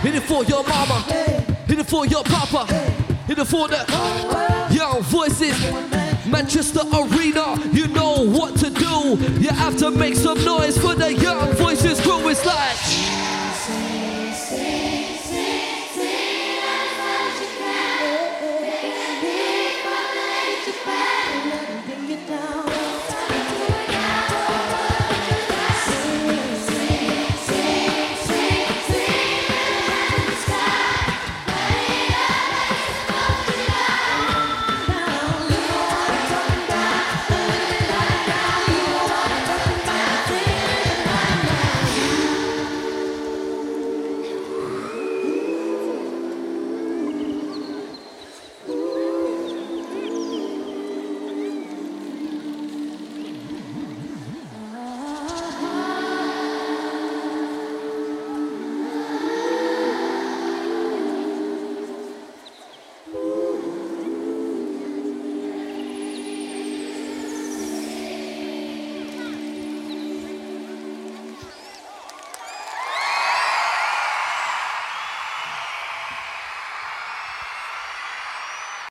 Hit it for your mama. Hit it for your papa. Hit it for the young voices. Manchester Arena, you know what to do. You have to make some noise for the young voices crew. It's like